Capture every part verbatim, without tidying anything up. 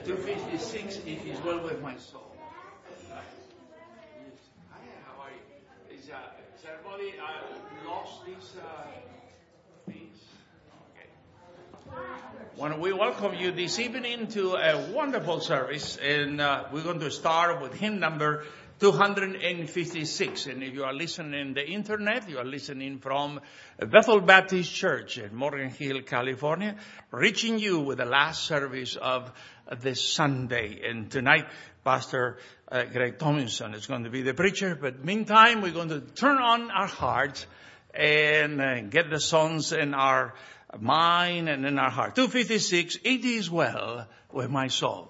two fifty-six, it is well with my soul. Hi, how are you? Is, uh, is everybody uh, lost these uh, things? Okay. Well, we welcome you this evening to a wonderful service, and uh, we're going to start with hymn number two fifty-six. And if you are listening in the internet, you are listening from Bethel Baptist Church in Morgan Hill, California, reaching you with the last service of this Sunday. And tonight, Pastor uh, Greg Tomlinson is going to be the preacher. But meantime, we're going to turn on our hearts and uh, get the songs in our mind and in our heart. two fifty-six, It Is Well With My Soul.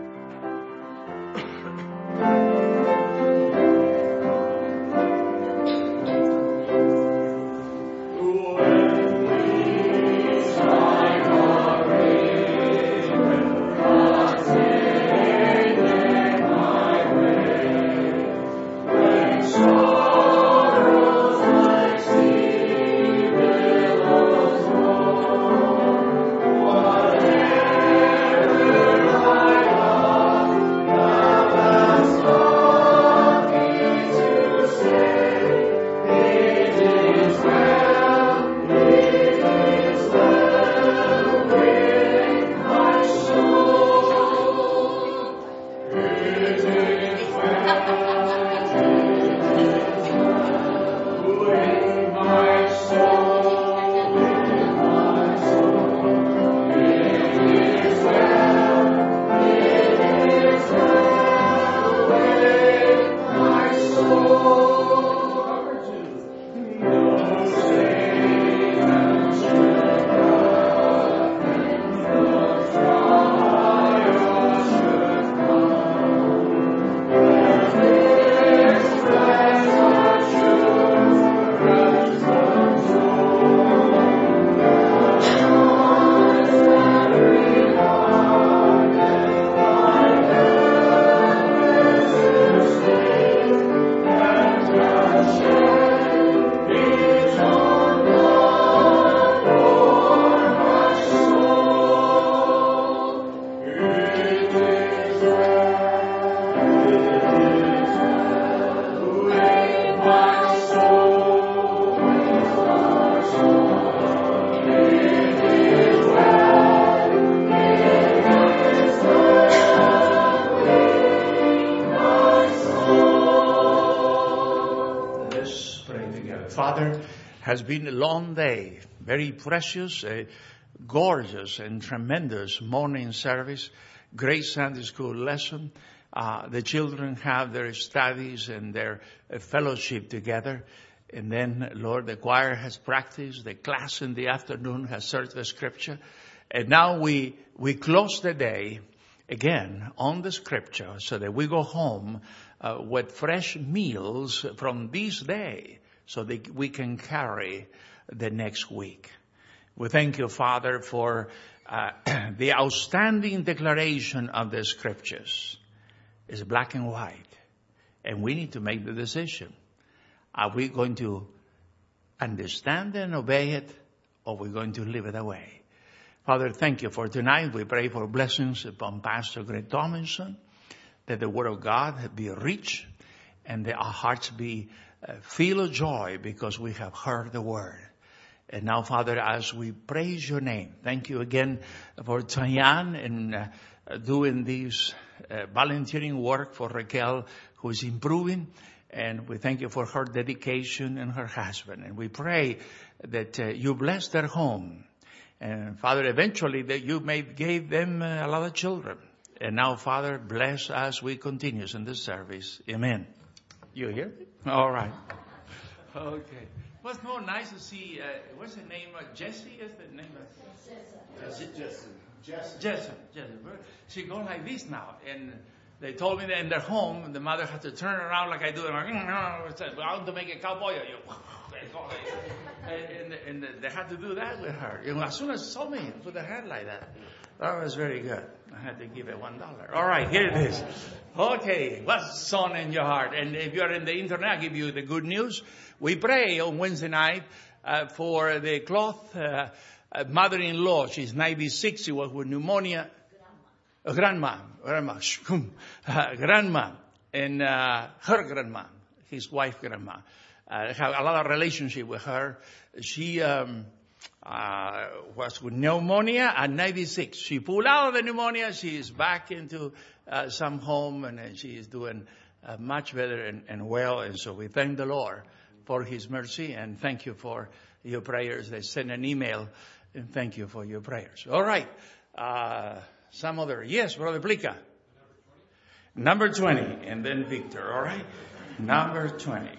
Has been a long day, very precious, a gorgeous and tremendous morning service, great Sunday school lesson. Uh, the children have their studies and their uh, fellowship together. And then, Lord, the choir has practiced, the class in the afternoon has searched the scripture. And now we, we close the day again on the scripture so that we go home uh, with fresh meals from this day, so that we can carry the next week. We thank you, Father, for uh, the outstanding declaration of the scriptures. It's black and white. And we need to make the decision. Are we going to understand and obey it, or are we going to live it away? Father, thank you for tonight. We pray for blessings upon Pastor Greg Tomlinson, that the word of God be rich and that our hearts be Uh, feel a joy because we have heard the word. And now, Father, as we praise your name, thank you again for Tayan and uh, doing this uh, volunteering work for Raquel, who is improving. And we thank you for her dedication and her husband. And we pray that uh, you bless their home. And Father, eventually that you may give them uh, a lot of children. And now, Father, bless as we continue in this service. Amen. You here? All right. Okay. Well, it's more nice to see, uh, what's the name? Uh, Jessie is the name of Jessie. Jessie. Jessie. Jessie. Jessie. She goes like this now. And they told me that in their home, the mother had to turn around like I do. And I want to make a cowboy. And, and, and they had to do that with her. You know, as soon as saw me, put her head like that. That was very good. I had to give it one dollar. All right, here it is. Okay, what's on in your heart? And if you're in the internet, I'll give you the good news. We pray on Wednesday night uh, for the cloth uh, uh, mother-in-law. She's ninety-six. She was with pneumonia. uh, grandma, grandma, shkum, uh, grandma, and uh, her grandma, his wife grandma. I uh, have a lot of relationship with her. She um, uh, was with pneumonia at ninety-six. She pulled out of the pneumonia. She is back into uh, some home, and uh, she is doing uh, much better and, and well. And so we thank the Lord for His mercy, and thank you for your prayers. They sent an email, and thank you for your prayers. All right. Uh, some other. Yes, Brother Plica. Number twenty, and then Victor. All right. Number twenty.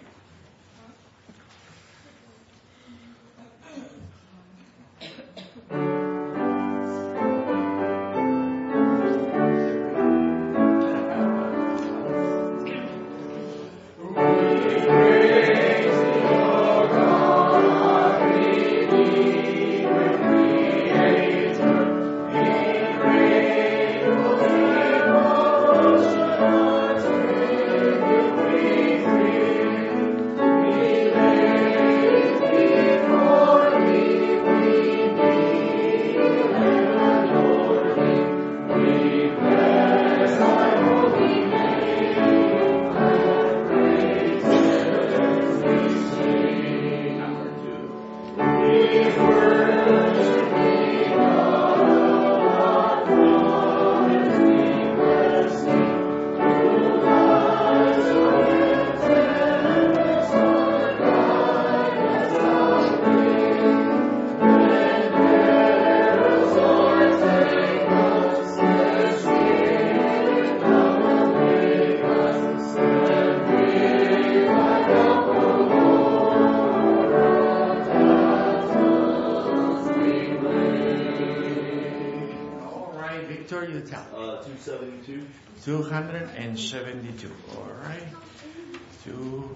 two hundred seventy-two. All right. Two.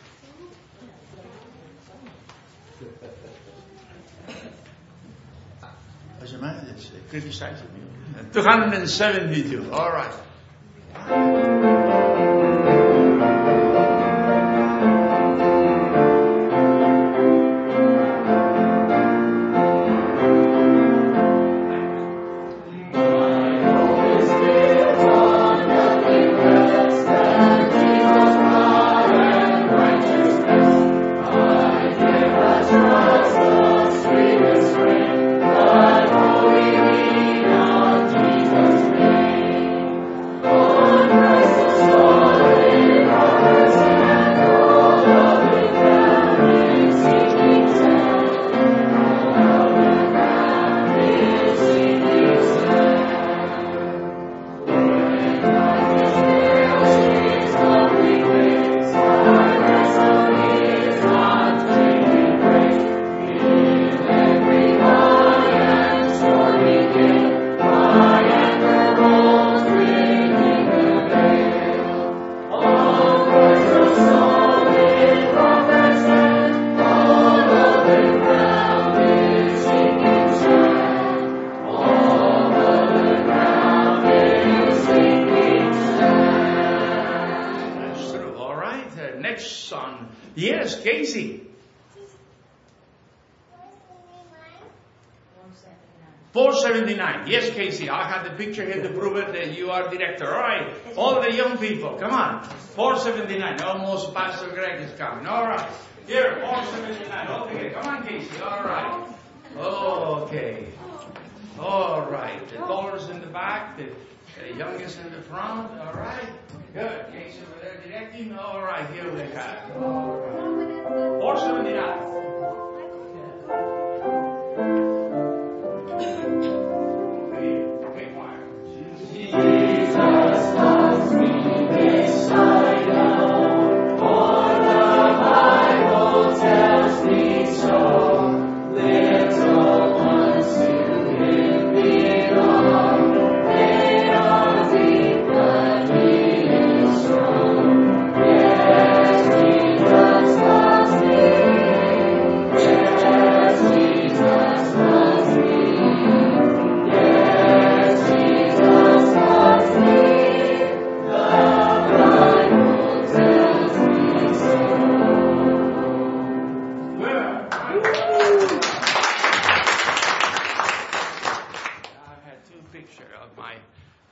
What's the matter? It's criticizing me. two hundred seventy-two. All right. Yes, Casey. four seventy-nine. Yes, Casey. I have the picture here to prove it that you are director. All right. All the young people, come on. four seventy-nine. Almost Pastor Greg is coming. All right. Here, four seventy-nine. Okay. Come on, Casey. All right. Okay. All right. The tallest in the back. The, the youngest in the front. All right. Good. Casey over there directing. All right. Here we have. All right. four seventy-nine.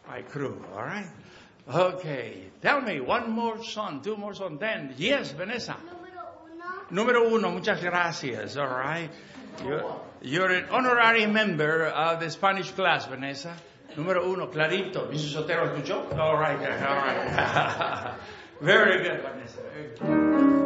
my crew, all right? Okay, tell me, one more song, two more songs, then. Yes, Vanessa. Número uno, muchas gracias, all right? You're, you're an honorary member of the Spanish class, Vanessa. Número uno, clarito. missus Sotero, ¿escuchó? All right, all right. Very good, Vanessa. Very good.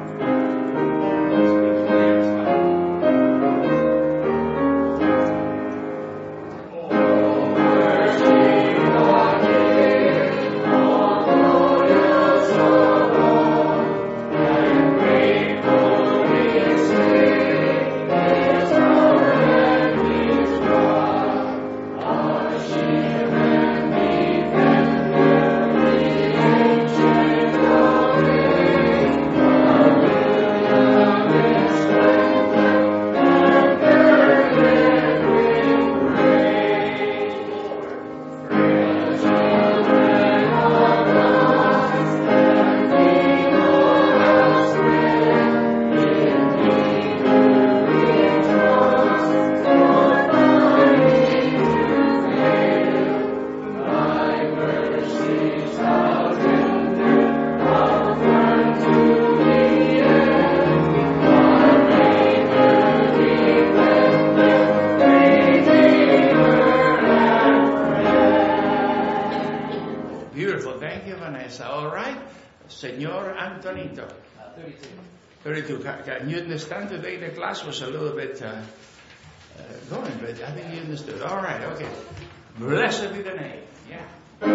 Can you understand today? The class was a little bit uh, uh, going, but I think you understood. All right, okay. Blessed be the name. Yeah.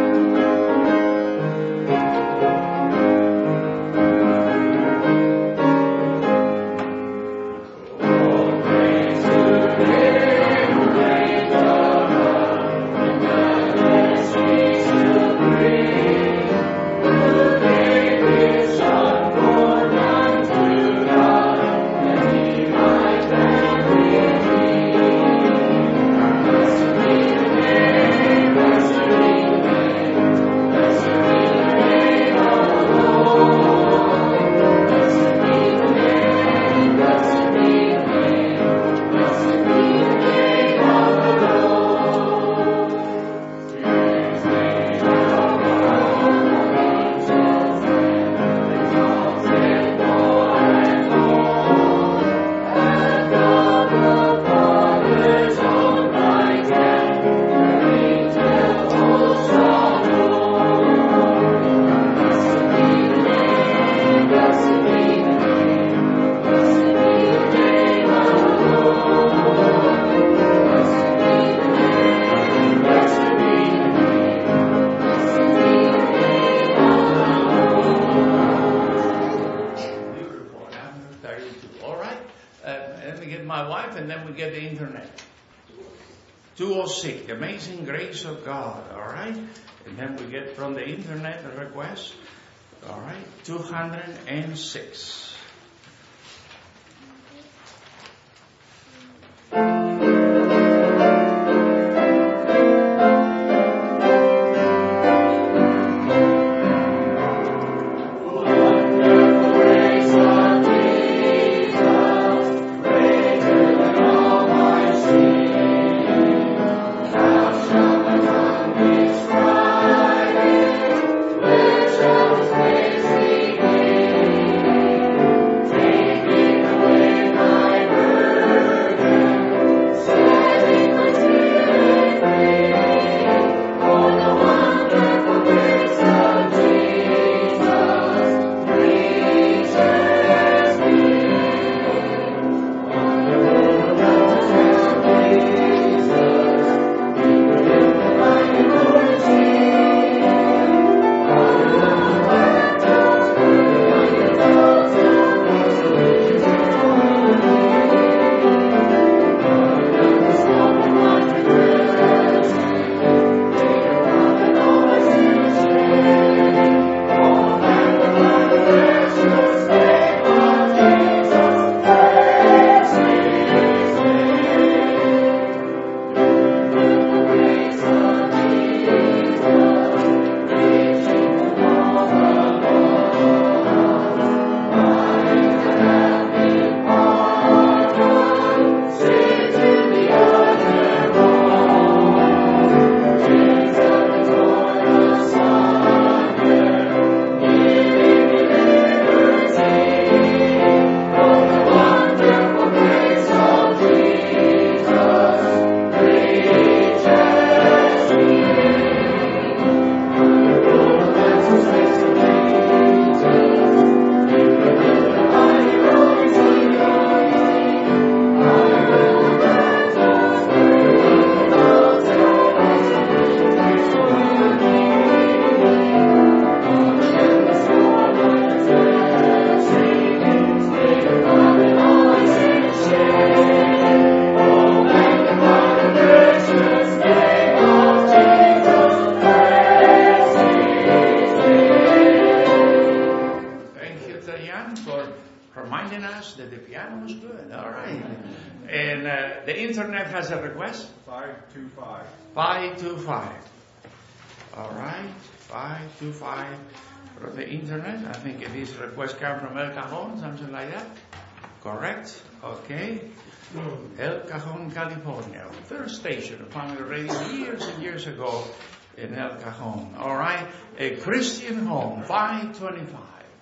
Amazing Grace of God, all right? And then we get from the internet a request, all right? two hundred six. Thank you. the, the internet has a request? five two five. five two five. All right, five two five from the internet. I think this request comes from El Cajon, something like that. Correct? Okay. El Cajon, California. Third station of Family Radio years and years ago in El Cajon. All right. A Christian Home, five twenty-five.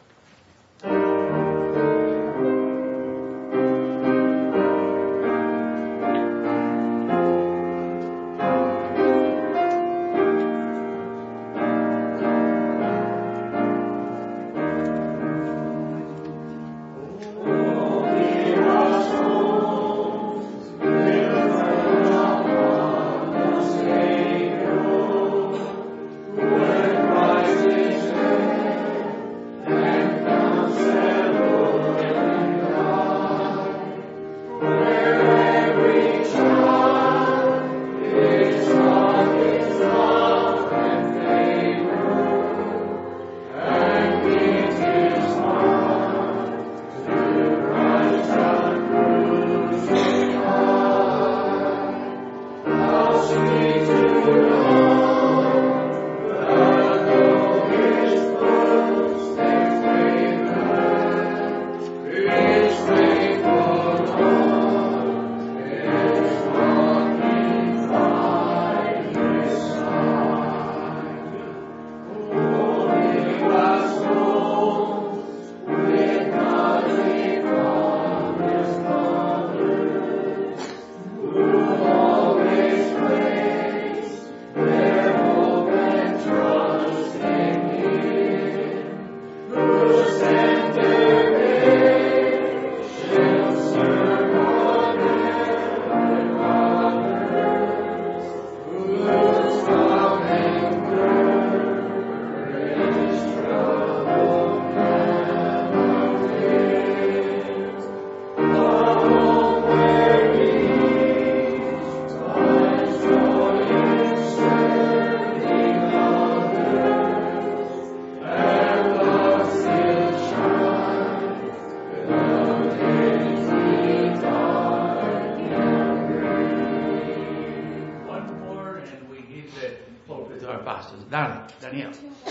Daniel.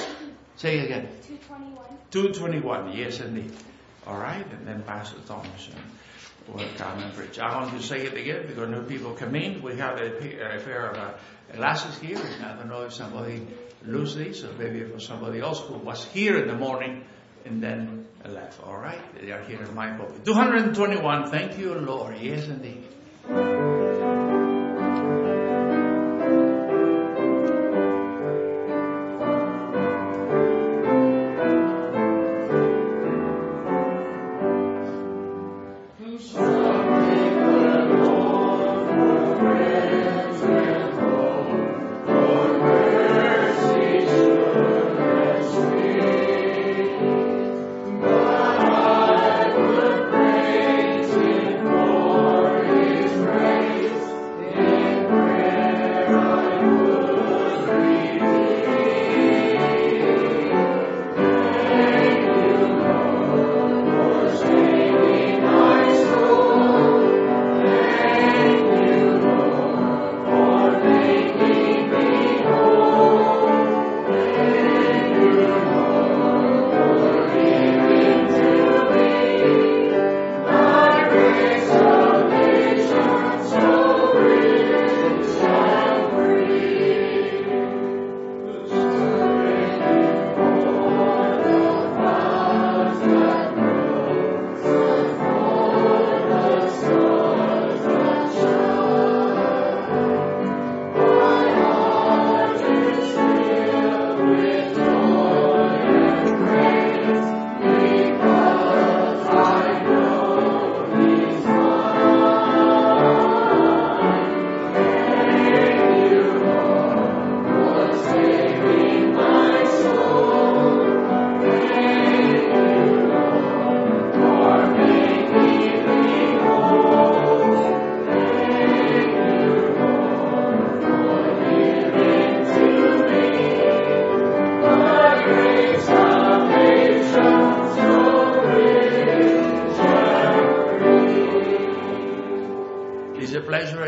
Say it again. two twenty-one. two twenty-one, yes indeed. All right, and then Pastor Thomas will come and preach. I want to say it again because new people come in. We have a, a pair of uh, glasses here, and I don't know if somebody lose these or maybe for somebody else who was here in the morning and then left. All right, they are here in my book. two twenty-one, thank you, Lord. Yes indeed. Praise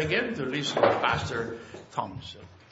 again to listen to Pastor Thompson.